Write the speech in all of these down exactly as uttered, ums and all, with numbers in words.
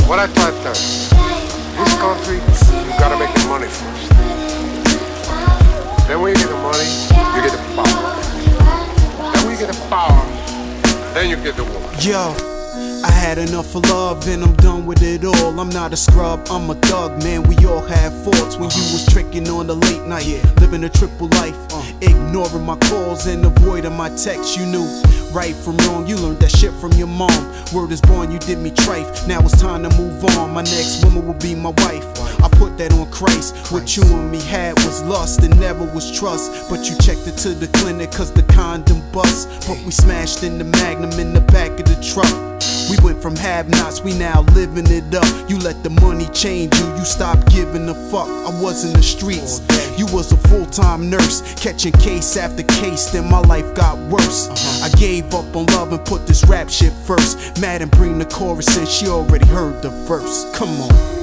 What I try to tell you, this country, you gotta make the money first. Then when you get the money, you get the power. Then when you get the power, then you get the woman. Yo, I had enough of love and I'm done with it all. I'm not a scrub, I'm a thug, man. We all have faults. When you was tricking on the late night, living a triple life, ignoring my calls and avoiding my texts. You knew right from wrong, you learned that shit from your mom. Word is born, you did me trife. Now it's time to move on. My next woman will be my wife. I put that on Christ. What you and me had was lust and never was trust. But you checked it to the clinic cause the condom bust. But we smashed in the Magnum in the back of the truck. We went from have-nots, we now living it up. You let the money change you, you stopped giving a fuck. I was in the streets, you was a full-time nurse, catching case after case, then my life got worse. I gave up on love and put this rap shit first. Madden bring the chorus and she already heard the verse. Come on.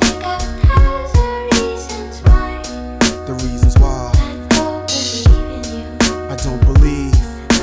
The reasons why I don't believe.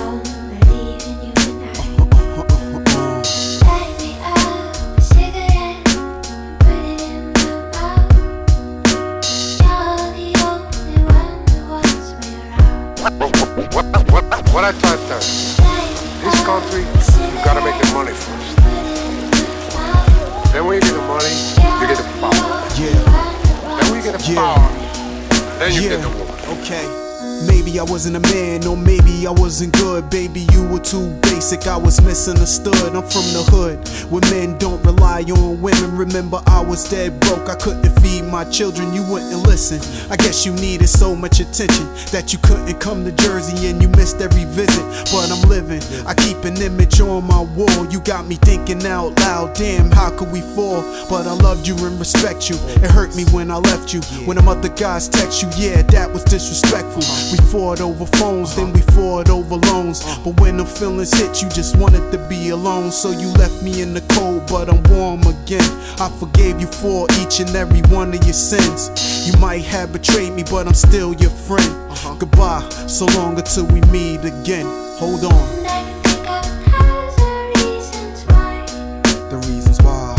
What I try to tell you, this country, you gotta make the money first. Then when you get the money, you get the power. Yeah. Then when you get the Yeah. power, then you Yeah. get the woman. Okay. Maybe I wasn't a man, or maybe I wasn't good. Baby, you were too basic, I was misunderstood. I'm from the hood, where men don't rely on women. Remember, I was dead broke, I couldn't feed my children. You wouldn't listen, I guess you needed so much attention that you couldn't come to Jersey and you missed every visit. But I'm living, I keep an image on my wall. You got me thinking out loud, damn, how could we fall? But I loved you and respect you. It hurt me when I left you. When them other guys text you, yeah, that was disrespectful. We fought over phones, then we fought over loans. But when the feelings hit, you just wanted to be alone. So you left me in the cold, but I'm warm again. I forgave you for each and every one of your sins. You might have betrayed me, but I'm still your friend. Goodbye, so long until we meet again. Hold on. The reasons why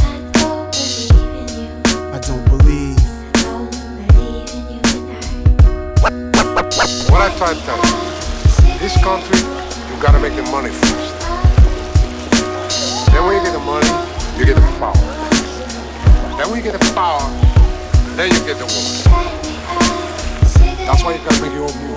I don't believe. What I try to tell you, this country, you gotta make the money first. Then when you get the money, you get the power. Then when you get the power, then you get the woman. That's why you gotta make your own music.